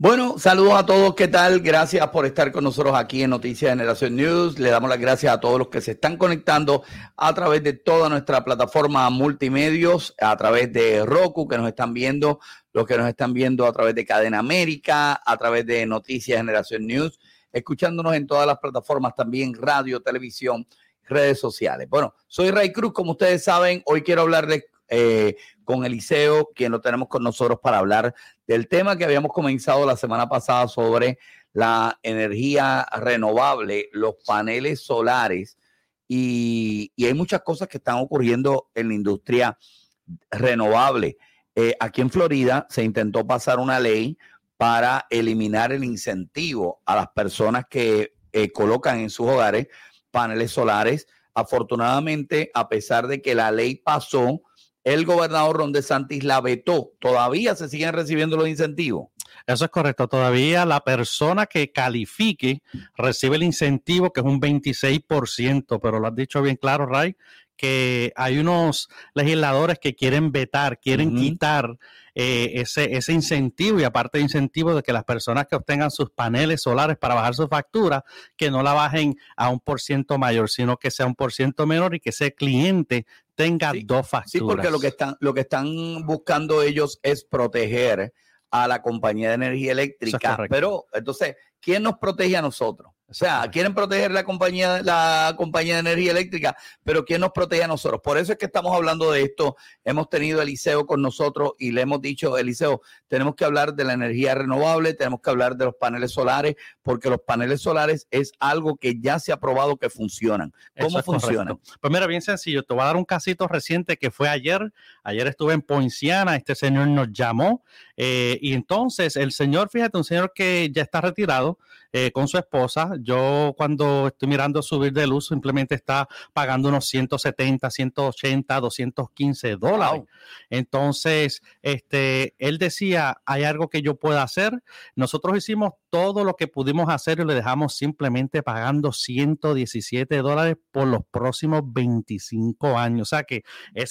Bueno, saludos a todos, ¿qué tal? Gracias por estar con nosotros aquí en Noticias Generación News. Le damos las gracias a todos los que se están conectando a través de toda nuestra plataforma multimedios, a través de Roku, que nos están viendo, los que nos están viendo a través de Cadena América, a través de Noticias Generación News, escuchándonos en todas las plataformas también, radio, televisión, redes sociales. Bueno, soy Ray Cruz, como ustedes saben, hoy quiero hablarles con Eliseo, quien lo tenemos con nosotros para hablar del tema que habíamos comenzado la semana pasada sobre la energía renovable, los paneles solares, y hay muchas cosas que están ocurriendo en la industria renovable. Aquí en Florida se intentó pasar una ley para eliminar el incentivo a las personas que colocan en sus hogares paneles solares. Afortunadamente, a pesar de que la ley pasó, el gobernador Ron DeSantis la vetó. Todavía se siguen recibiendo los incentivos. Eso es correcto. Todavía la persona que califique recibe el incentivo, que es un 26%, pero lo has dicho bien claro, Ray, que hay unos legisladores que quieren vetar, quieren quitar ese incentivo, y aparte de incentivo de que las personas que obtengan sus paneles solares para bajar su factura, que no la bajen a 1% mayor, sino que sea 1% menor y que ese cliente tenga dos facturas. Sí, porque lo que están buscando ellos es proteger a la compañía de energía eléctrica, pero entonces, ¿quién nos protege a nosotros? O sea, quieren proteger la compañía de energía eléctrica, pero ¿quién nos protege a nosotros? Por eso es que estamos hablando de esto. Hemos tenido a Eliseo con nosotros y le hemos dicho, Eliseo, tenemos que hablar de la energía renovable, tenemos que hablar de los paneles solares, porque los paneles solares es algo que ya se ha probado que funcionan. ¿Cómo funcionan? Pues mira, bien sencillo. Te voy a dar un casito reciente que fue ayer. Ayer estuve en Poinciana, este señor nos llamó y entonces el señor, fíjate, un señor que ya está retirado con su esposa. Yo cuando estoy mirando su bill de luz simplemente está pagando unos 170, 180, 215 dólares. Wow. Entonces, él decía, hay algo que yo pueda hacer. Nosotros hicimos todo lo que pudimos hacer y le dejamos simplemente pagando 117 dólares por los próximos 25 años. O sea que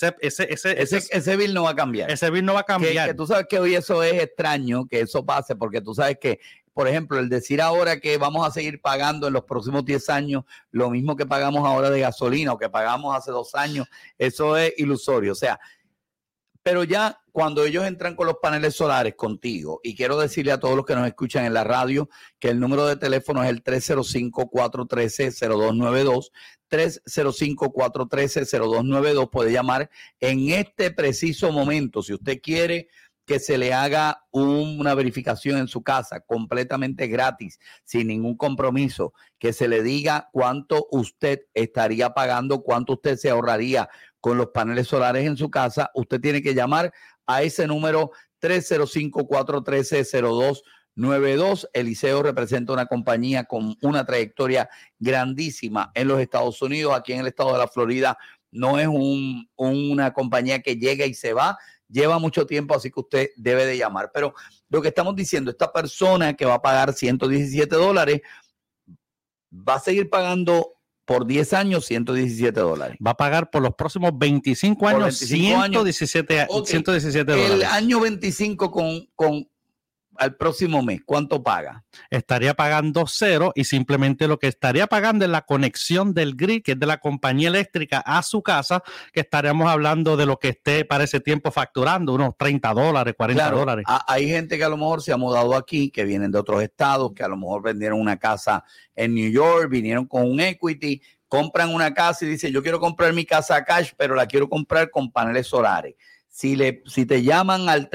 ese bill no va a cambiar. Ese bill no va a cambiar. Que tú sabes que hoy eso es extraño, que eso pase, porque tú sabes que, por ejemplo, el decir ahora que vamos a seguir pagando en los próximos 10 años lo mismo que pagamos ahora de gasolina o que pagamos hace 2 años, eso es ilusorio. O sea, pero ya cuando ellos entran con los paneles solares contigo, y quiero decirle a todos los que nos escuchan en la radio que el número de teléfono es el 305-413-0292, 305-413-0292, puede llamar en este preciso momento si usted quiere que se le haga una verificación en su casa completamente gratis, sin ningún compromiso, que se le diga cuánto usted estaría pagando, cuánto usted se ahorraría con los paneles solares en su casa. Usted tiene que llamar a ese número 305-413-0292. Eliseo representa una compañía con una trayectoria grandísima en los Estados Unidos. Aquí en el estado de la Florida no es una compañía que llega y se va. Lleva mucho tiempo, así que usted debe de llamar. Pero lo que estamos diciendo, esta persona que va a pagar 117 dólares va a seguir pagando por 10 años 117 dólares. Va a pagar por los próximos 25 años 117 dólares. El año 25 al próximo mes, ¿cuánto paga? Estaría pagando 0 y simplemente lo que estaría pagando es la conexión del grid, que es de la compañía eléctrica, a su casa, que estaríamos hablando de lo que esté para ese tiempo facturando, unos 30 dólares, 40 dólares. Hay gente que a lo mejor se ha mudado aquí, que vienen de otros estados, que a lo mejor vendieron una casa en New York, vinieron con un equity, compran una casa y dicen, yo quiero comprar mi casa cash, pero la quiero comprar con paneles solares. Si te llaman al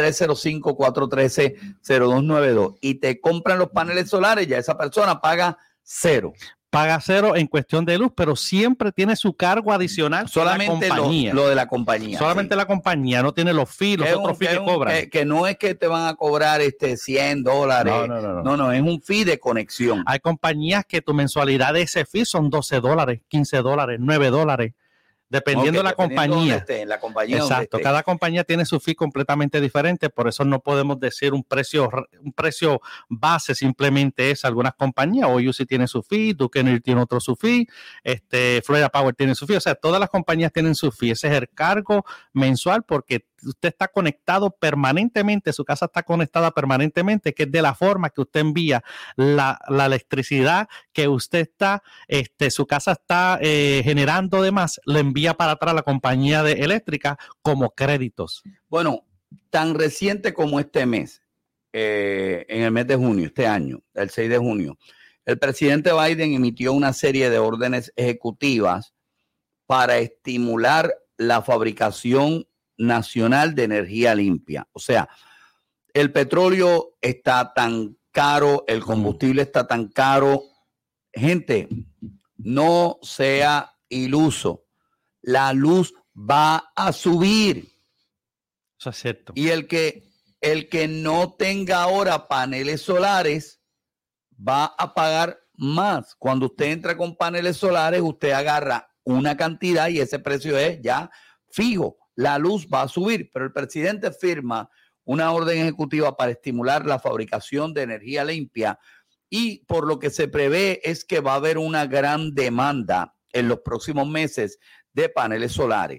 305-413-0292 y te compran los paneles solares, ya esa persona paga 0. Paga 0 en cuestión de luz, pero siempre tiene su cargo adicional. Solamente lo de la compañía. Solamente la compañía, no tiene los fees, los otros fees que cobran. Que no es que te van a cobrar $100. No, es un fee de conexión. Hay compañías que tu mensualidad de ese fee son $12, $15, $9. Dependiendo de la compañía. La compañía. Exacto. Cada compañía tiene su fee completamente diferente. Por eso no podemos decir un precio base, simplemente es algunas compañías. OUC tiene su fee, Duke Energy tiene otro su fee, Florida Power tiene su fee. O sea, todas las compañías tienen su fee. Ese es el cargo mensual porque usted está conectado permanentemente, su casa está conectada permanentemente, que es de la forma que usted envía la electricidad que usted está, su casa está generando de más, le envía para atrás a la compañía eléctrica como créditos. Bueno, tan reciente como este mes, en el mes de junio, este año, el 6 de junio, el presidente Biden emitió una serie de órdenes ejecutivas para estimular la fabricación nacional de energía limpia. O sea, el petróleo está tan caro, el combustible está tan caro. Gente, no sea iluso. La luz va a subir. Eso es cierto. Y el que no tenga ahora paneles solares va a pagar más. Cuando usted entra con paneles solares, usted agarra una cantidad y ese precio es ya fijo. La luz va a subir, pero el presidente firma una orden ejecutiva para estimular la fabricación de energía limpia y por lo que se prevé es que va a haber una gran demanda en los próximos meses de paneles solares.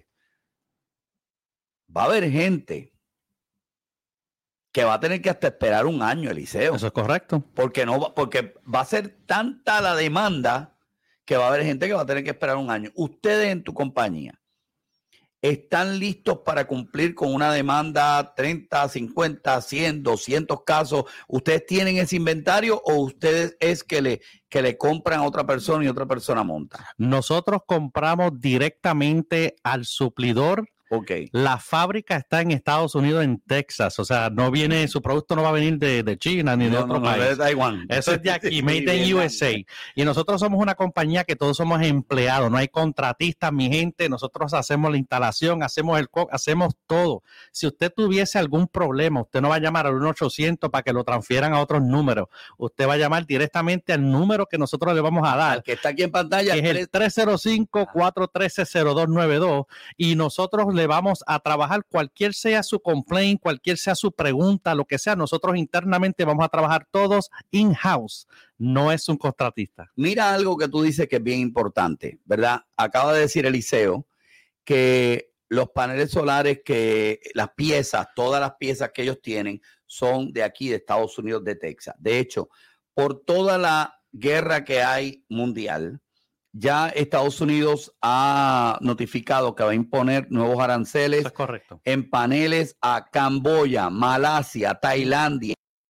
Va a haber gente que va a tener que hasta esperar un año, Eliseo. Eso es correcto. Porque va a ser tanta la demanda que va a haber gente que va a tener que esperar un año. Ustedes en tu compañía están listos para cumplir con una demanda 30, 50, 100, 200 casos. ¿Ustedes tienen ese inventario o ustedes es que le compran a otra persona y otra persona monta? Nosotros compramos directamente al suplidor. Okay. La fábrica está en Estados Unidos, en Texas. O sea, su producto no va a venir de China ni de otro país. De Taiwán. Eso es de aquí, made in USA. Y nosotros somos una compañía que todos somos empleados, no hay contratistas, mi gente. Nosotros hacemos la instalación, hacemos todo. Si usted tuviese algún problema, usted no va a llamar al 1-800 para que lo transfieran a otros números. Usted va a llamar directamente al número que nosotros le vamos a dar. Al que está aquí en pantalla. Que es el 305-413-0292. Y nosotros le vamos a trabajar cualquier sea su complaint, cualquier sea su pregunta, lo que sea. Nosotros internamente vamos a trabajar todos in-house. No es un contratista. Mira algo que tú dices que es bien importante, ¿verdad? Acaba de decir Eliseo que los paneles solares, que las piezas, todas las piezas que ellos tienen son de aquí, de Estados Unidos, de Texas. De hecho, por toda la guerra que hay mundial, ya Estados Unidos ha notificado que va a imponer nuevos aranceles. Eso es correcto. En paneles a Camboya, Malasia, Tailandia.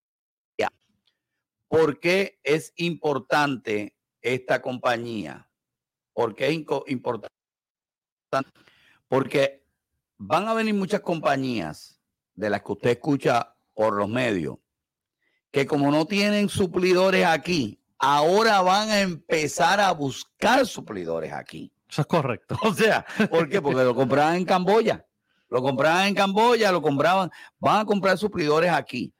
¿Por qué es importante esta compañía? ¿Por qué es importante? Porque van a venir muchas compañías de las que usted escucha por los medios que como no tienen suplidores aquí, ahora van a empezar a buscar suplidores aquí. Eso es correcto. O sea, ¿por qué? Porque lo compraban en Camboya. Van a comprar suplidores aquí.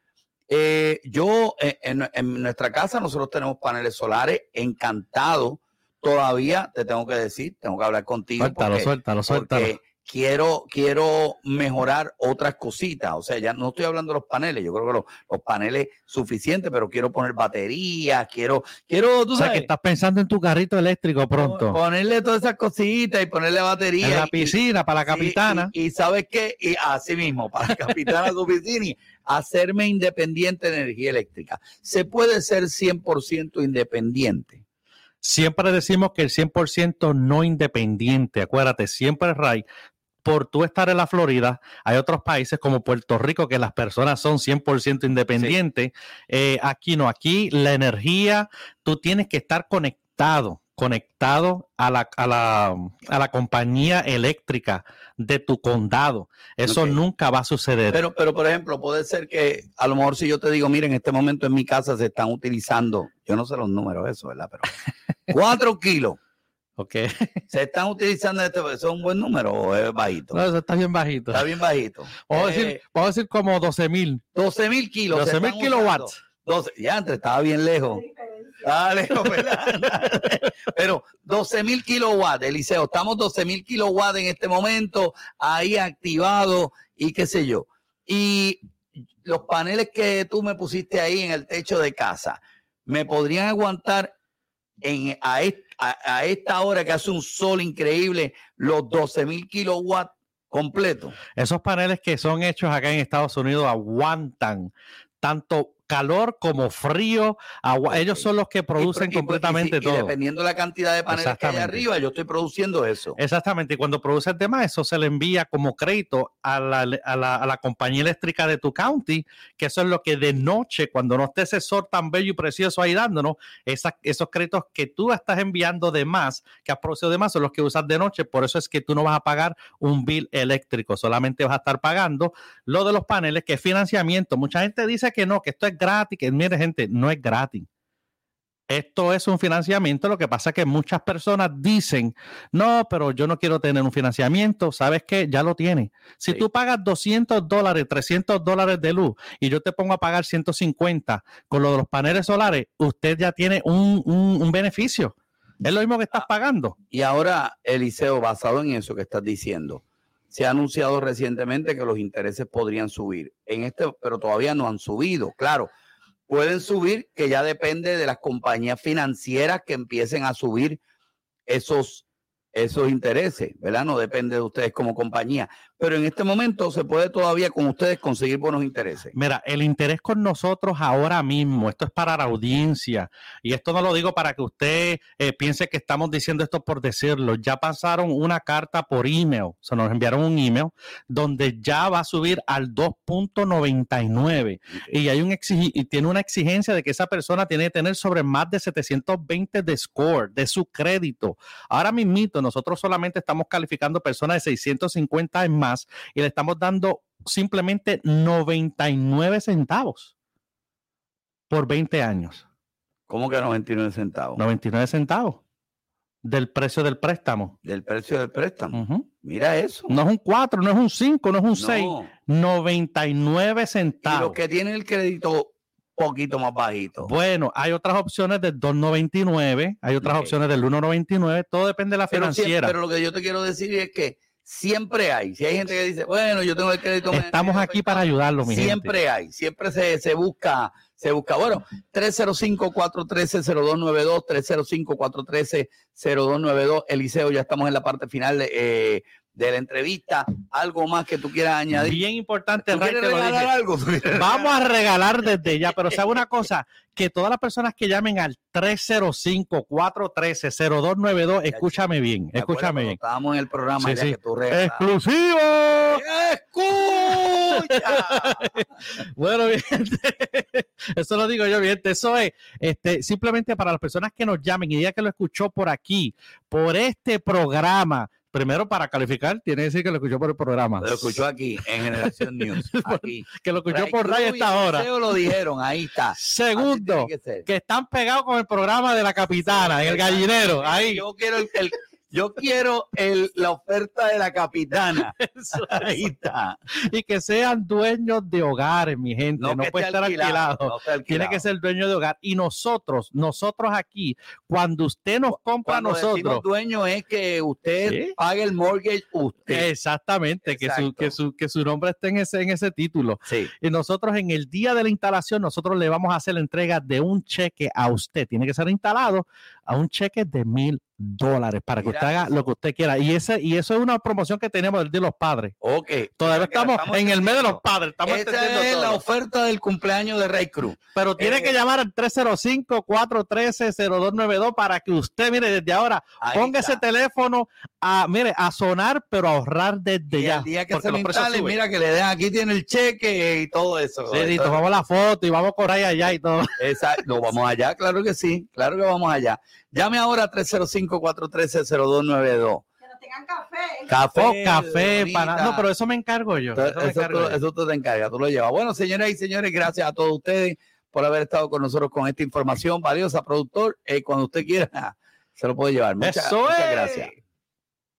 En nuestra casa nosotros tenemos paneles solares, encantado. Todavía te tengo que decir, tengo que hablar contigo. Suéltalo. Porque quiero mejorar otras cositas. O sea, ya no estoy hablando de los paneles. Yo creo que los paneles suficientes, pero quiero poner baterías, tú sabes. O sea, que estás pensando en tu carrito eléctrico pronto. Ponerle todas esas cositas y ponerle baterías. En la piscina, para la capitana. Y ¿sabes qué? Y así mismo, para la capitana su piscina. Y hacerme independiente de energía eléctrica. ¿Se puede ser 100% independiente? Siempre decimos que el 100% no independiente. Acuérdate, siempre, Ray, por tú estar en la Florida, hay otros países como Puerto Rico que las personas son 100% independientes. Sí. Aquí no, aquí la energía, tú tienes que estar conectado a la compañía eléctrica de tu condado. Eso nunca va a suceder. Pero, por ejemplo, puede ser que a lo mejor si yo te digo, mira, en este momento en mi casa se están utilizando, yo no sé los números, eso, ¿verdad? Pero 4 kilos. Ok. Se están utilizando, ¿eso es un buen número o es bajito? No, eso está bien bajito. Está bien bajito. Vamos a decir como 12,000. 12,000 kilos. 12,000 kilowatts. Ya antes estaba bien lejos. Pero 12,000 kilowatts, Eliseo, estamos 12,000 kilowatts en este momento, ahí activados y qué sé yo. Y los paneles que tú me pusiste ahí en el techo de casa, ¿me podrían aguantar a esta hora que hace un sol increíble los 12,000 kilowatts completo. Esos paneles que son hechos acá en Estados Unidos aguantan tanto calor como frío. Ellos son los que producen completamente todo. Y dependiendo de la cantidad de paneles que hay arriba, yo estoy produciendo eso. Exactamente. Y cuando produces de más, eso se le envía como crédito a la compañía eléctrica de tu county, que eso es lo que de noche, cuando no esté ese sol tan bello y precioso ahí dándonos, esos créditos que tú estás enviando de más, que has producido de más, son los que usas de noche. Por eso es que tú no vas a pagar un bill eléctrico, solamente vas a estar pagando lo de los paneles, que es financiamiento. Mucha gente dice que no, que esto es gratis, que mire gente, no es gratis. Esto es un financiamiento. Lo que pasa es que muchas personas dicen, no, pero yo no quiero tener un financiamiento. ¿Sabes qué? Ya lo tienes. Si tú pagas $200, $300 de luz y yo te pongo a pagar 150 con lo de los paneles solares, usted ya tiene un beneficio. Es lo mismo que estás pagando. Y ahora, Eliseo, basado en eso que estás diciendo, se ha anunciado recientemente que los intereses podrían subir. Pero todavía no han subido. Claro, pueden subir, que ya depende de las compañías financieras que empiecen a subir esos intereses, ¿verdad? No depende de ustedes como compañía. Pero en este momento se puede todavía con ustedes conseguir buenos intereses. Mira, el interés con nosotros ahora mismo, esto es para la audiencia, y esto no lo digo para que usted piense que estamos diciendo esto por decirlo. Ya pasaron una carta por email, se nos enviaron un email donde ya va a subir al 2.99 y tiene una exigencia de que esa persona tiene que tener sobre más de 720 de score de su crédito. Ahora mismito nosotros solamente estamos calificando personas de 650 en más y le estamos dando simplemente 99 centavos por 20 años. ¿Cómo que 99 centavos? 99 centavos del precio del préstamo. Del precio del préstamo. Mira eso. No es un 4, no es un 5, no es un 6. 99 centavos. Y los que tienen el crédito poquito más bajito. Bueno, hay otras opciones del 2.99, hay otras opciones del 1.99, todo depende de la financiera. Pero lo que yo te quiero decir es que siempre hay. Si hay gente que dice, bueno, yo tengo el crédito. Estamos aquí para ayudarlo, mi gente. Siempre hay. Siempre se busca. Bueno, 305-413-0292, 305-413-0292. Eliseo, ya estamos en la parte final de la entrevista. ¿Algo más que tú quieras añadir? Bien importante, Ray, te lo dije. Algo? Vamos a regalar desde ya, pero ¿sabe una cosa? Que todas las personas que llamen al 305-413-0292, escúchame bien, escúchame bien. Estábamos en el programa sí, ya que tú regalas. ¡Exclusivo! ¡Escucha! Bueno, bien, eso lo digo yo, bien, eso es simplemente para las personas que nos llamen y digan que lo escuchó por aquí, por este programa. Primero, para calificar, tiene que decir que lo escuchó por el programa. Lo escuchó aquí, en Generación News. Aquí. Que lo escuchó por Ray a esta hora. Lo dijeron, ahí está. Segundo, que están pegados con el programa de la capitana, en el gallinero. Ahí. Yo quiero la oferta de la capitana. Ahí está. Y que sean dueños de hogares, mi gente. No puede estar alquilado. Tiene que ser dueño de hogar. Y nosotros aquí, cuando usted nos compra a nosotros. Decimos dueño es que usted pague el mortgage usted. Exactamente, que su nombre esté en ese título. Sí. Y nosotros en el día de la instalación, nosotros le vamos a hacer la entrega de un cheque a usted. Tiene que ser instalado a un cheque de $1,000 para que usted haga lo que usted quiera. Y eso es una promoción que tenemos del Día de los Padres. Ok. Todavía estamos en el mes de los padres. Esa es la oferta del cumpleaños de Ray Cruz. Pero tiene que llamar al 305-413-0292 para que usted, mire, desde ahora, ponga ese teléfono a sonar, pero a ahorrar desde ya. El día que se lo instale, mira que le den, aquí tiene el cheque y todo eso. Sí, tomamos la foto y vamos a correr allá y todo. Exacto. No, vamos allá, claro que sí. Claro que vamos allá. Llame ahora a 305-413-0292. Que nos tengan café. Café, no, pero eso me encargo yo. Eso tú te encargas, tú lo llevas. Bueno, señoras y señores, gracias a todos ustedes por haber estado con nosotros con esta información valiosa, productor. Cuando usted quiera, se lo puede llevar. Muchas gracias.